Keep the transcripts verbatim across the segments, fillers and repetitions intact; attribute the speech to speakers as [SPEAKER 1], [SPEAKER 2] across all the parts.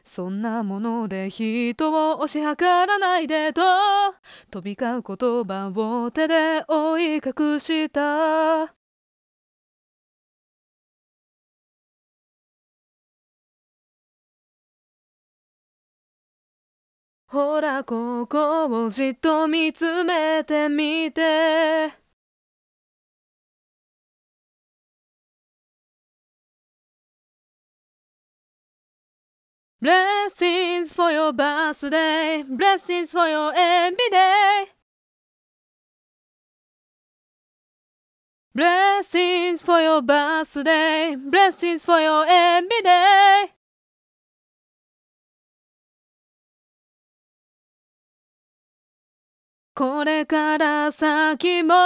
[SPEAKER 1] そんなもので人を推し量らないでと飛び交う言葉を手で覆い隠した。ほらここをじっと見つめてみて。Blessings for your birthday, blessings for your every day. Blessings for your birthday, blessings for your every day. これから先も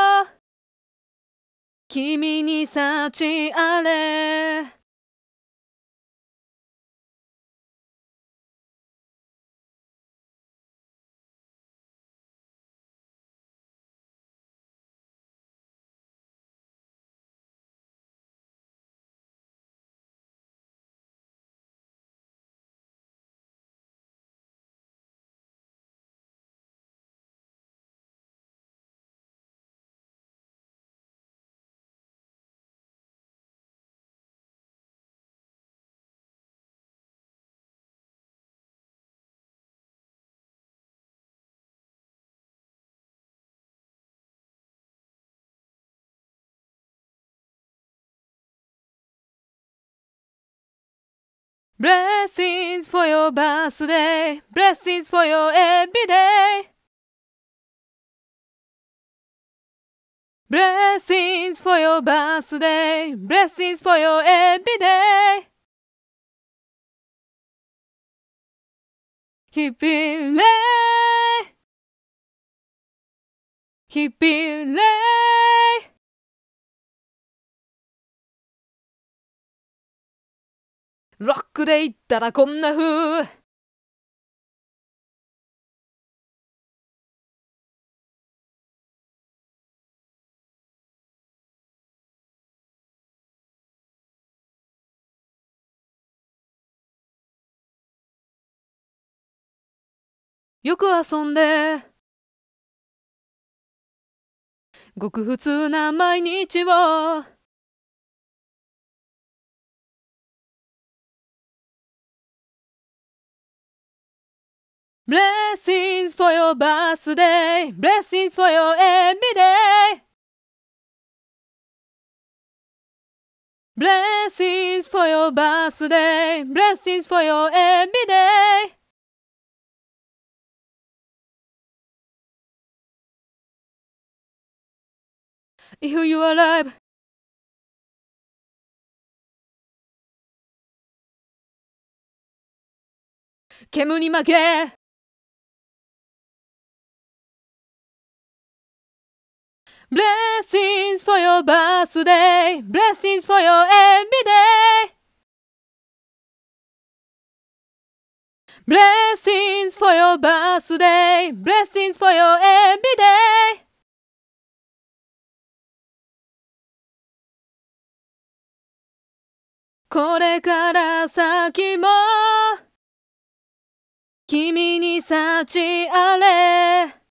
[SPEAKER 1] 君に幸あれ。Blessings for your birthday, blessings for your every day. Blessings for your birthday, blessings for your every day. 日々ね日々ねロックで言ったらこんな風。よく遊んでごく普通な毎日をBlessings for your birthday, blessings for your every day. Blessings for your birthday, blessings for your every day. 'If you are alive' 煙に負けBlessings for your birthday, blessings for your every day. Blessings for your birthday, blessings for your every day. これから先も君に幸あれ。